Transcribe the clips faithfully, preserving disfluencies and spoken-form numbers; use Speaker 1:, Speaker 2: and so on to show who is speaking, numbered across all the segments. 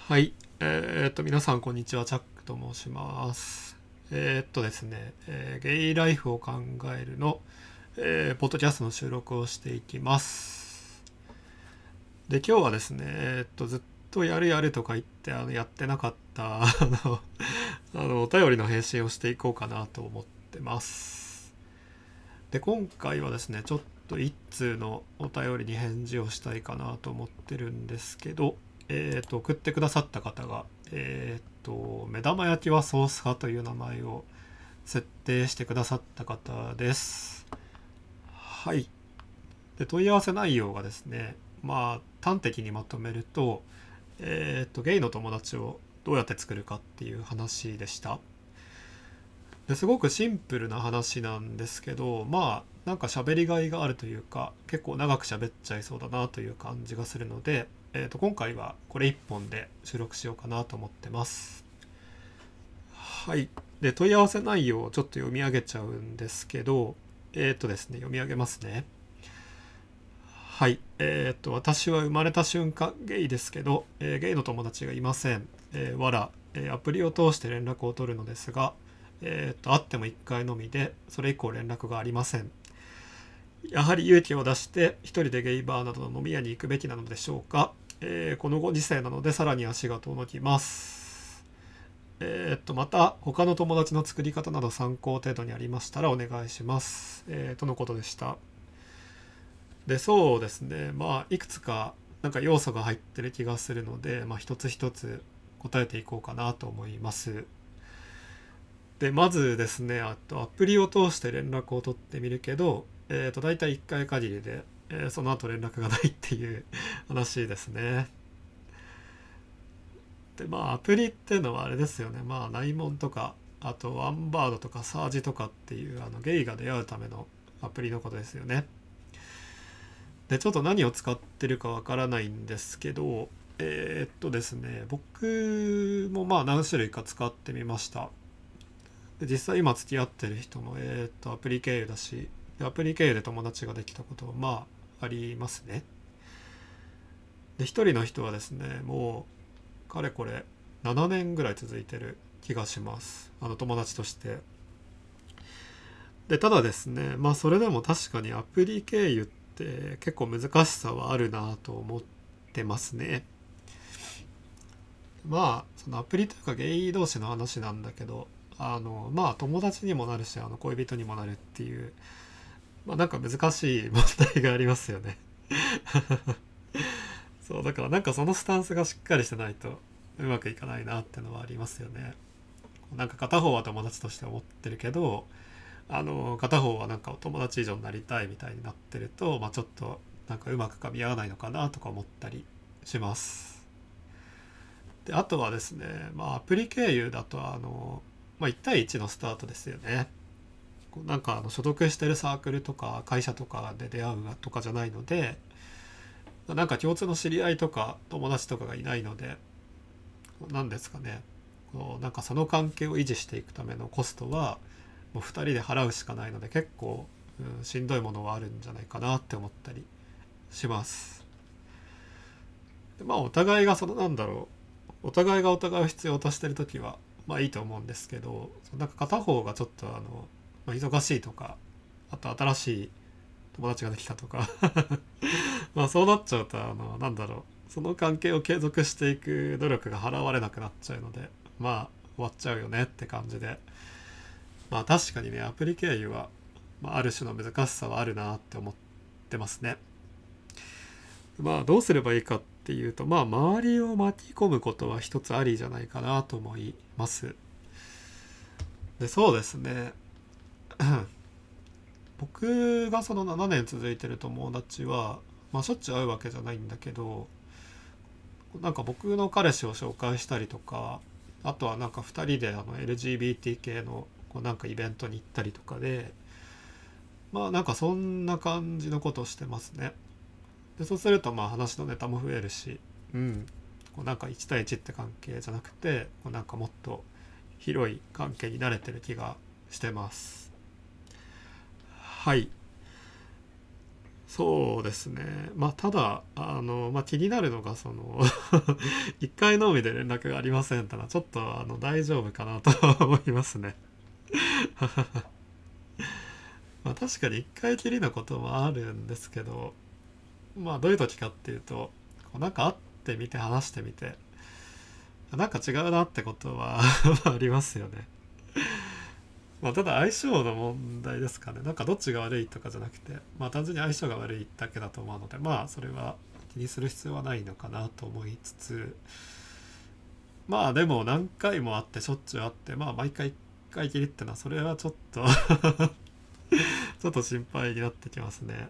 Speaker 1: はい、えーっと皆さんこんにちは、チャックと申します。えーっとですね、えーゲイライフを考えるの、えーポッドキャストの収録をしていきます。で、今日はですね、えーっとずっとやるやるとか言ってあのやってなかったあのあのお便りの返信をしていこうかなと思ってます。で、今回はですね、ちょっと一通のお便りに返事をしたいかなと思ってるんですけど、えー、と送ってくださった方が、えー、と目玉焼きはソース派という名前を設定してくださった方です。はい。で、問い合わせ内容がですね、まあ端的にまとめると、えー、とゲイの友達をどうやって作るかっていう話でした。ですごくシンプルな話なんですけど、まあなんか喋りがいがあるというか、結構長く喋っちゃいそうだなという感じがするので、えー、と今回はこれいっぽんで収録しようかなと思ってます。はい。で、問い合わせ内容をちょっと読み上げちゃうんですけど、えっ、とですね読み上げますね。はい。えっ、と私は生まれた瞬間ゲイですけど、えーゲイの友達がいません。えーわら、えーアプリを通して連絡を取るのですが、えーと会ってもいっかいのみで、それ以降連絡がありません。やはり勇気を出して一人でゲイバーなどの飲み屋に行くべきなのでしょうか。えーこのご時世なのでさらに足が遠のきます。えーっとまた他の友達の作り方など参考程度にありましたらお願いします、えーとのことでした。で、そうですね、まあいくつかなんか要素が入ってる気がするので、まあ、一つ一つ答えていこうかなと思います。で、まずですね、あとアプリを通して連絡を取ってみるけど、えー、と大体いっかい限りで、えーその後連絡がないっていう話ですね。で、まあアプリっていうのはあれですよね、まあナイモンとか、あとワンバードとかサージとかっていうあのゲイが出会うためのアプリのことですよね。で、ちょっと何を使ってるかわからないんですけど、えーっとですね僕もまあ何種類か使ってみました。で、実際今付き合ってる人もえーっとアプリ経由だし、アプリ経由で友達ができたこともまあありますね。で、一人の人はですね、もうかれこれななねんぐらい続いてる気がします、あの友達として。で、ただですね、まあそれでも確かにアプリ経由って結構難しさはあるなと思ってますね。まあそのアプリというかゲイ同士の話なんだけど、あのまあ友達にもなるし、あの恋人にもなるっていう、まあなんか難しい問題がありますよね。そうだからなんかそのスタンスがしっかりしてないとうまくいかないなってのはありますよね。なんか片方は友達として思ってるけど、あの片方はなんかお友達以上になりたいみたいになってると、まあ、ちょっとなんかうまくかみ合わないのかなとか思ったりします。で、あとはですね、まあ、アプリ経由だとあの、まあ、いち対いちのスタートですよね。なんかあの所属してるサークルとか会社とかで出会うとかじゃないので、なんか共通の知り合いとか友達とかがいないので、なんですかね、こうなんかその関係を維持していくためのコストはもうふたりで払うしかないので、結構、うん、しんどいものはあるんじゃないかなって思ったりします。で、まあお互いがそのなんだろうお互いがお互いを必要としてる時はまあいいと思うんですけど、なんか片方がちょっとあの、まあ、忙しいとか、あと新しい友達ができたとかまあそうなっちゃうと、あのなんだろうその関係を継続していく努力が払われなくなっちゃうので、まあ終わっちゃうよねって感じで、まあ確かにね、アプリ経由は、まあ、ある種の難しさはあるなって思ってますね。まあどうすればいいかっていうと、まあ周りを巻き込むことは一つありじゃないかなと思います。で、そうですね僕がそのななねん続いてる友達は、まあ、しょっちゅう会うわけじゃないんだけど、なんか僕の彼氏を紹介したりとか、あとはなんかふたりであの エルジービーティー 系のこうなんかイベントに行ったりとかで、まあなんかそんな感じのことをしてますね。で、そうするとまあ話のネタも増えるし、うん、こうなんかいち対いちって関係じゃなくて、こうなんかもっと広い関係に慣れてる気がしてます。はい。 そうですね。まあただあの、まあ、気になるのがその一回のみで連絡がありませんってのはちょっとあの大丈夫かなと思いますね。まあ確かに一回きりのこともあるんですけど、まあどういう時かっていうと、こうなんか会ってみて話してみてなんか違うなってことはありますよね。まあただ相性の問題ですかね。なんかどっちが悪いとかじゃなくて、まあ単純に相性が悪いだけだと思うので、まあそれは気にする必要はないのかなと思いつつ、まあでも何回もあってしょっちゅうあって、まあ毎回一回きりってのはそれはちょっとちょっと心配になってきますね。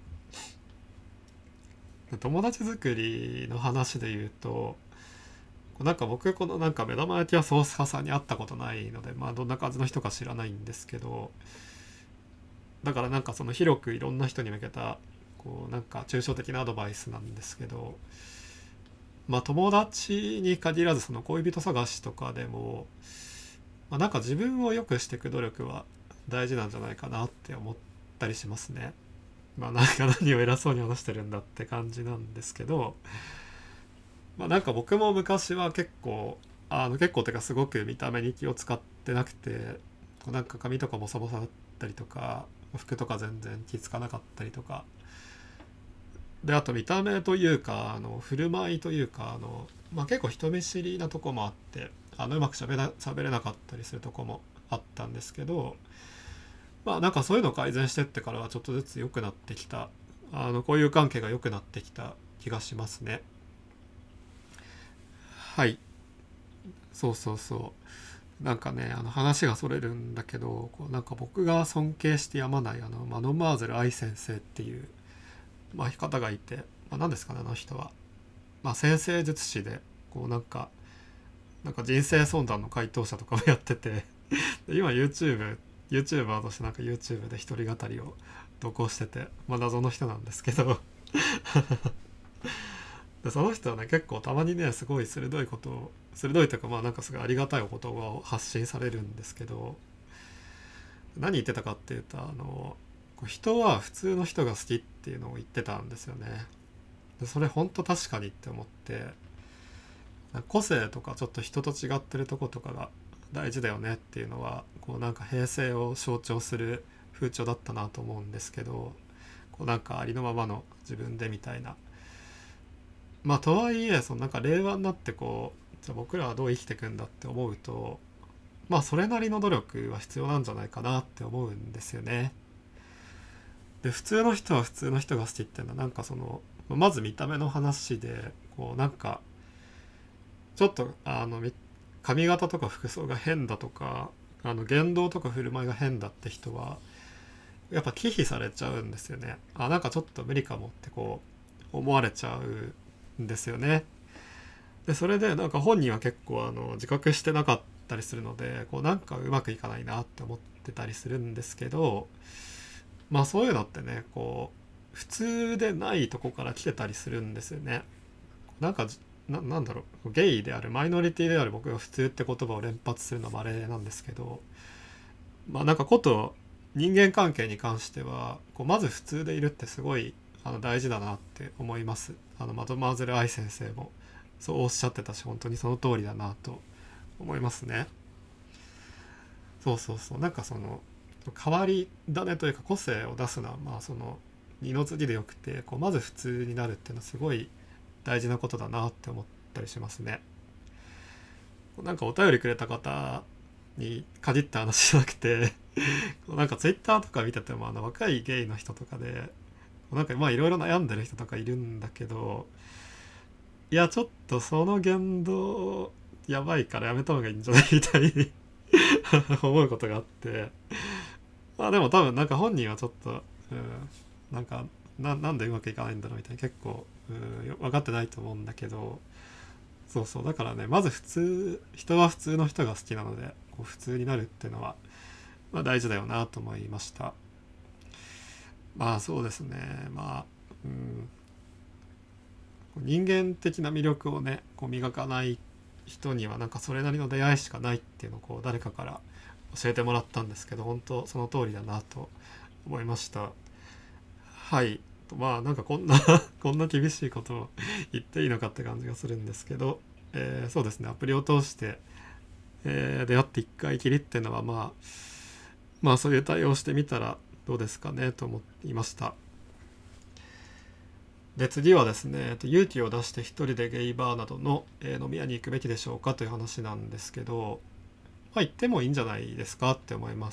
Speaker 1: 友達作りの話で言うと、なんか僕このなんか目玉焼きはソース派さんに会ったことないので、まあどんな感じの人か知らないんですけど、だからなんかその広くいろんな人に向けたこうなんか抽象的なアドバイスなんですけど、まあ友達に限らずその恋人探しとかでも、まあ、なんか自分を良くしていく努力は大事なんじゃないかなって思ったりしますね。まあなんか何を偉そうに話してるんだって感じなんですけど、まあなんか僕も昔は結構あの結構てかすごく見た目に気を使ってなくて、なんか髪とかボサボサだったりとか服とか全然気付かなかったりとかで、あと見た目というかあの振る舞いというかあの、まあ、結構人見知りなとこもあって、あのうまくしゃべら喋れなかったりするとこもあったんですけど、まあなんかそういうのを改善してってからはちょっとずつ良くなってきた、あのこういう関係が良くなってきた気がしますね。はい、そうそうそう。なんかね、あの話がそれるんだけど、こうなんか僕が尊敬してやまないあのマノマーゼル愛先生っていう、まあ、方がいて、まあ、何ですかねあの人は、まあ、先生術師でこうなんかなんか人生相談の回答者とかもやってて今 YouTube YouTuber としてなんか YouTube で一人語りを投稿してて、まあ、謎の人なんですけどでその人はね結構たまにねすごい鋭いことを鋭いというかまあなんかすごいありがたいお言葉を発信されるんですけど、何言ってたかっていうとあの人は普通の人が好きっていうのを言ってたんですよね。でそれ本当確かにって思って、個性とかちょっと人と違ってるとことかが大事だよねっていうのはこうなんか平成を象徴する風潮だったなと思うんですけど、こうなんかありのままの自分でみたいな、まあとはいえそのなんか令和になってこうじゃあ僕らはどう生きていくんだって思うと、まあそれなりの努力は必要なんじゃないかなって思うんですよね。で普通の人は普通の人が好きっていうのはなんかそのまず見た目の話で、こうなんかちょっとあの髪型とか服装が変だとかあの言動とか振る舞いが変だって人はやっぱ忌避されちゃうんですよね。あ、なんかちょっと無理かもってこう思われちゃうんですよね。でそれでなんか本人は結構あの自覚してなかったりするので、こうなんかうまくいかないなって思ってたりするんですけど、まあそういうのってねこう普通でないとこから来てたりするんですよね。なんかな、なんだろう、ゲイであるマイノリティである僕が普通って言葉を連発するのは稀なんですけど、まあなんかこと人間関係に関してはこうまず普通でいるってすごいあの大事だなって思います。あのマドマーゼル愛先生もそうおっしゃってたし本当にその通りだなと思いますね。そうそうそう、なんかその変わり種というか個性を出すのはまあその二の次でよくて、こうまず普通になるっていうのはすごい大事なことだなって思ったりしますね。なんかお便りくれた方に限った話じゃなくてなんかツイッターとか見ててもあの若いゲイの人とかでなんかまあいろいろ悩んでる人とかいるんだけど、いやちょっとその言動やばいからやめた方がいいんじゃないみたいに思うことがあって、まあでも多分なんか本人はちょっと、うん、なんかななんでうまくいかないんだろうみたいな結構、うん、分かってないと思うんだけど、そうそう、だからねまず普通人は普通の人が好きなのでこう普通になるっていうのは、まあ、大事だよなと思いました。まあそうですね、まあ、うん、人間的な魅力をねこう磨かない人にはなんかそれなりの出会いしかないっていうのをこう誰かから教えてもらったんですけど、本当その通りだなと思いました。はい、 とまあなんかこんなこんな厳しいことを言っていいのかって感じがするんですけど、えーそうですね、アプリを通して、えー出会っていっかいきりっていうのはまあまあそういう対応してみたらどうですかねと思いました。で次はですね、えっと勇気を出して一人でゲイバーなどの、えー飲み屋に行くべきでしょうかという話なんですけど、まあ行ってもいいんじゃないですかって思います。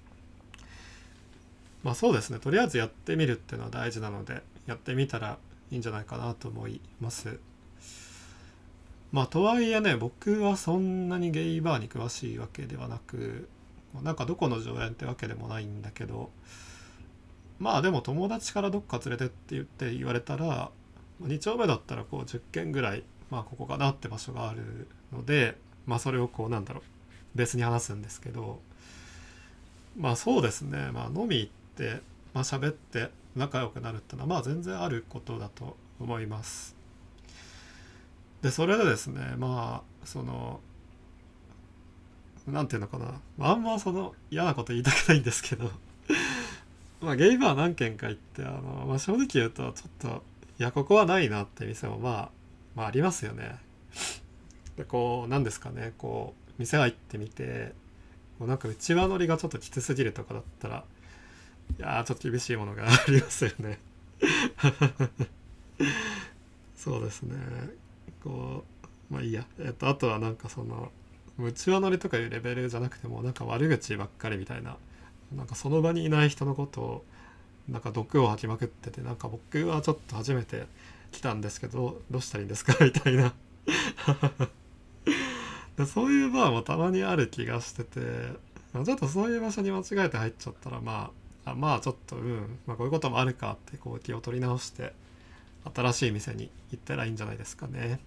Speaker 1: まあそうですね、とりあえずやってみるっていうのは大事なので、やってみたらいいんじゃないかなと思います。まあとはいえね、僕はそんなにゲイバーに詳しいわけではなく、なんかどこの常連ってわけでもないんだけど、まあでも友達からどっか連れてって言って言われたら、に丁目だったらこうじゅっけんぐらい、まあここかなって場所があるので、まあそれをこうなんだろう、別に話すんですけど、まあそうですね、まあ飲み行って、まあ喋って仲良くなるってのはまあ全然あることだと思います。で、それでですね、まあその、なんていうのかな、あんまその嫌なこと言いたくないんですけど、まあゲイバー何軒か行ってあの、まあ、正直言うとちょっといやここはないなって店もまあまあありますよね。でこうなんですかね、こう店入ってみてもうなんか内輪乗りがちょっときつすぎるとかだったらいやーちょっと厳しいものがありますよね。そうですね、こうまあいいや、えっとあとはなんかその内輪乗りとかいうレベルじゃなくてもなんか悪口ばっかりみたいな、なんかその場にいない人のことをなんか毒を吐きまくってて、なんか僕はちょっと初めて来たんですけどどうしたらいいんですかみたいな。でそういうバーもたまにある気がしてて、ちょっとそういう場所に間違えて入っちゃったらまああまあちょっとうん、まあ、こういうこともあるかってこう気を取り直して新しい店に行ったらいいんじゃないですかね。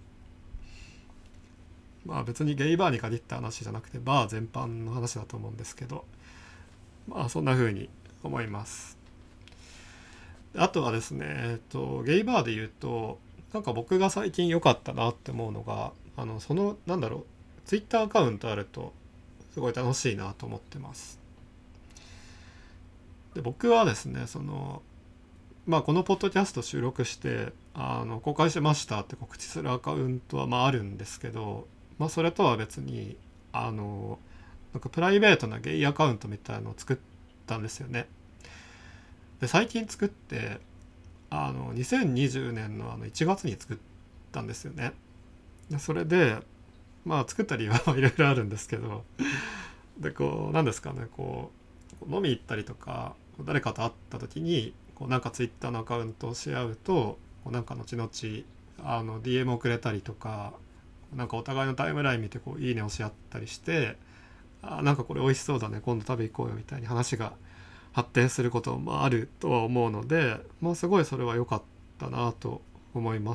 Speaker 1: まあ別にゲイバーに限った話じゃなくてバー全般の話だと思うんですけど、まあそんな風に思います。あとはですね、えっと、ゲイバーで言うと、なんか僕が最近良かったなって思うのが、あの、その、なんだろう、ツイッターアカウントあると、すごい楽しいなと思ってます。で、僕はですね、その、まあ、このポッドキャスト収録して、あの、公開しましたって告知するアカウントは、まあ、あるんですけど、まあ、それとは別に、あの、なんかプライベートなゲイアカウントみたいなのを作ったんですよね。で、最近作って、あのにせんにじゅうねんのあのいちがつに作ったんですよね。でそれでまあ作った理由はいろいろあるんですけど、でこうなんですかね、こう飲み行ったりとか誰かと会った時にこうなんかツイッターのアカウントをシェアうとこうなんか後々あの ディーエム をくれたりとか、なんかお互いのタイムライン見てこういいねをし合ったりして、あなんかこれ美味しそうだね今度食べ行こうよみたいに話が発展することもあるとは思うので、まあ、すごいそれは良かったなと思います。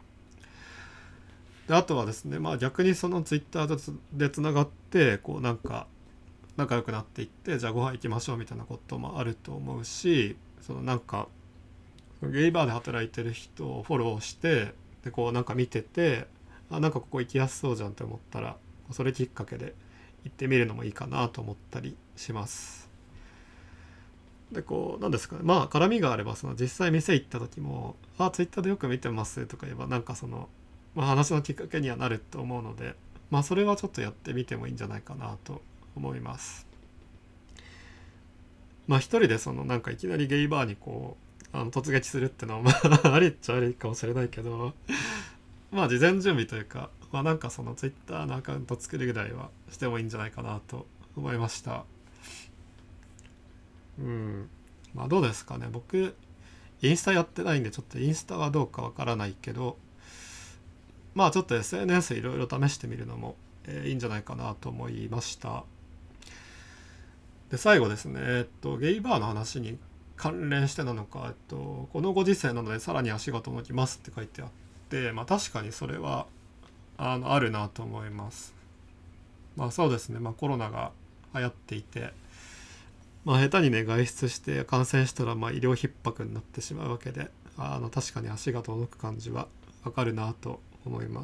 Speaker 1: であとはですね、まあ、逆にそのツイッターでつながってこうなんか仲良くなっていって、じゃあご飯行きましょうみたいなこともあると思うし、そのなんかゲイバーで働いてる人をフォローしてでこうなんか見てて、あなんかここ行きやすそうじゃんって思ったらそれきっかけで行ってみるのもいいかなと思ったりします。でこうなんですかね、まあ絡みがあればその実際店行った時も「あツイッターでよく見てます」とか言えばなんかその、まあ、話のきっかけにはなると思うので、まあそれはちょっとやってみてもいいんじゃないかなと思います。まあ一人でそのなんかいきなりゲイバーにこうあの突撃するってのはまあありっちゃありかもしれないけど、まあ事前準備というか、まあなんかそのツイッターのアカウント作るぐらいはしてもいいんじゃないかなと思いました。うん。まあどうですかね。僕、インスタやってないんで、ちょっとインスタはどうかわからないけど、まあちょっと エスエヌエス いろいろ試してみるのも、えーいいんじゃないかなと思いました。で、最後ですね、えっと、ゲイバーの話に関連してなのか、えっと、このご時世なのでさらに足が届きますって書いてあって、まあ確かにそれは、あの、あるなと思います。まあそうですね、まあコロナが流行っていて、まあ、下手にね外出して感染したらまあ医療逼迫になってしまうわけで、あの確かに足が届く感じはわかるなと思います。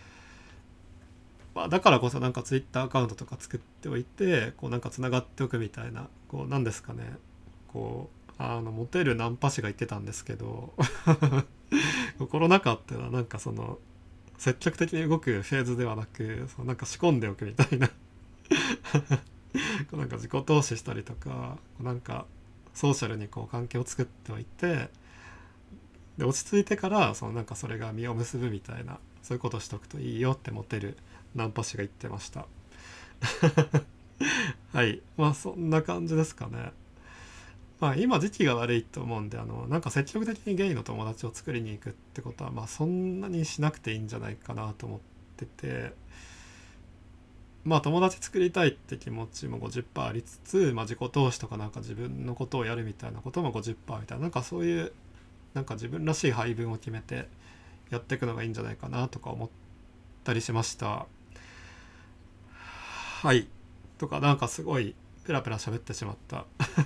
Speaker 1: まあ、だからこそなんかツイッターアカウントとか作っておいてこうなんかつながっておくみたいな、こうなんですかね、こあのモテるナンパ師が言ってたんですけどコロナ禍っていうのはなんかその積極的に動くフェーズではなく、そのなんか仕込んでおくみたいななんか自己投資したりとか、なんかソーシャルにこう関係を作っておいて、で落ち着いてからそのなんかそれが実を結ぶみたいな、そういうことしとくといいよってモテるナンパ師が言ってましたはい、まあそんな感じですかね。まあ今時期が悪いと思うんで、あのなんか積極的にゲイの友達を作りに行くってことはまあそんなにしなくていいんじゃないかなと思ってて、まあ友達作りたいって気持ちも ごじゅっパーセント ありつつ、まあ、自己投資とかなんか自分のことをやるみたいなことも ごじゅっパーセント みたいな、なんかそういうなんか自分らしい配分を決めてやっていくのがいいんじゃないかなとか思ったりしました。はい、とかなんかすごいペラペラ喋ってしまった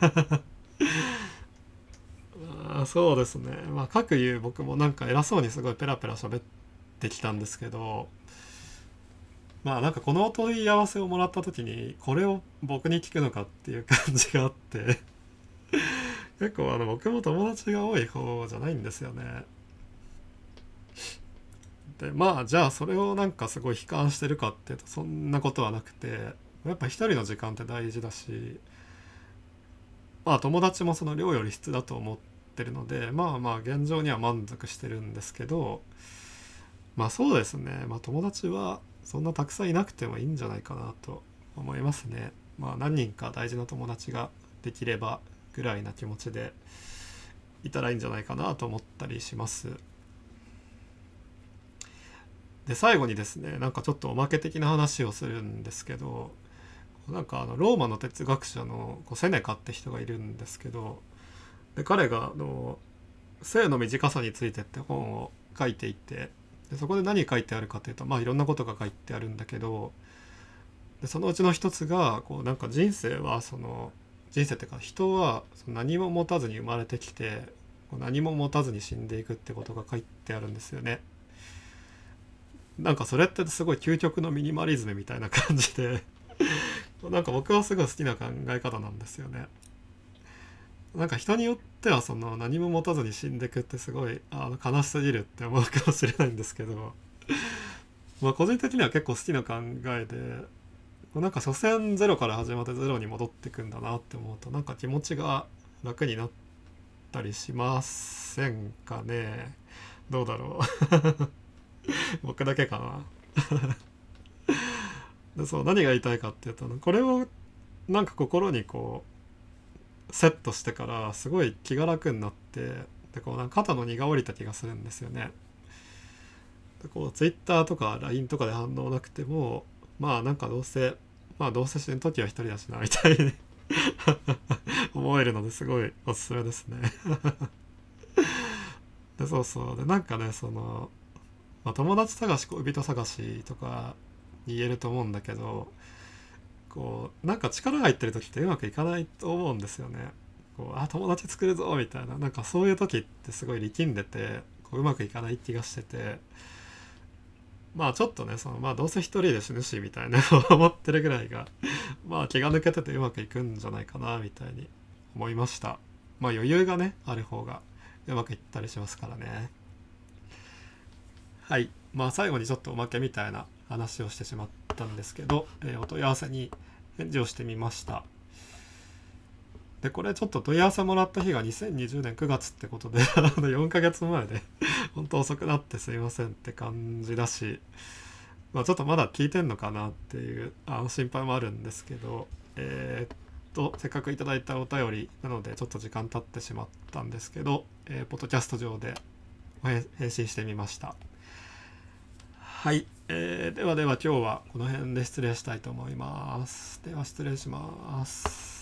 Speaker 1: あ、そうですね、まあ各言う僕もなんか偉そうにすごいペラペラ喋ってきたんですけど、まあなんかこのお問い合わせをもらった時にこれを僕に聞くのかっていう感じがあって結構あの僕も友達が多い方じゃないんですよね。でまあじゃあそれをなんかすごい悲観してるかっていうとそんなことはなくて、やっぱ一人の時間って大事だし、まあ友達もその量より質だと思ってるので、まあまあ現状には満足してるんですけど、まあそうですね、まあ友達はそんなたくさんいなくてもいいんじゃないかなと思いますね。まあ何人か大事な友達ができればぐらいな気持ちでいたらいいんじゃないかなと思ったりします。で最後にですね、なんかちょっとおまけ的な話をするんですけど、なんかあのローマの哲学者のこうセネカって人がいるんですけど、で彼があの生の短さについてって本を書いていて、でそこで何書いてあるかというと、まあいろんなことが書いてあるんだけど、でそのうちの一つがこうなんか人生はその人生っていうか人はその何も持たずに生まれてきて、こう何も持たずに死んでいくってことが書いてあるんですよね。なんかそれってすごい究極のミニマリズムみたいな感じでなんか僕はすごい好きな考え方なんですよね。なんか人によってはその何も持たずに死んでいくってすごいあの悲しすぎるって思うかもしれないんですけど、まあ個人的には結構好きな考えで、なんか所詮ゼロから始まってゼロに戻ってくんだなって思うと、なんか気持ちが楽になったりしませんかね。どうだろう僕だけかなでそう何が言いたいかっていうと、これをなんか心にこうセットしてからすごい気が楽になって、でこうなんか肩の荷が下りた気がするんですよね。でこう Twitter とか ライン とかで反応なくても、まあなんかどうせまあどうせ死ぬ時は一人だしなみたいに思えるのですごいおすすめですねでそうそうでなんかねその、まあ、友達探し恋人探しとか言えると思うんだけど、こうなんか力が入ってる時ってうまくいかないと思うんですよね。こうあ友達作るぞみたいな、なんかそういう時ってすごい力んでてこううまくいかない気がしてて、まあちょっとねそのまあどうせ一人で死ぬしみたいな思ってるぐらいがまあ気が抜けててうまくいくんじゃないかなみたいに思いました。まあ余裕がねある方がうまくいったりしますからね。はい、まあ最後にちょっとおまけみたいな話をしてしまったんですけど、えーお問い合わせに返事をしてみました。でこれちょっと問い合わせもらった日がにせんにじゅうねんくがつってことでよんかげつまえで本当遅くなってすいませんって感じだし、まあ、ちょっとまだ聞いてんのかなっていうあの心配もあるんですけど、えー、っとせっかくいただいたお便りなのでちょっと時間経ってしまったんですけど、えー、ポッドキャスト上で返信してみました。はい、えー、ではでは今日はこの辺で失礼したいと思います。では失礼します。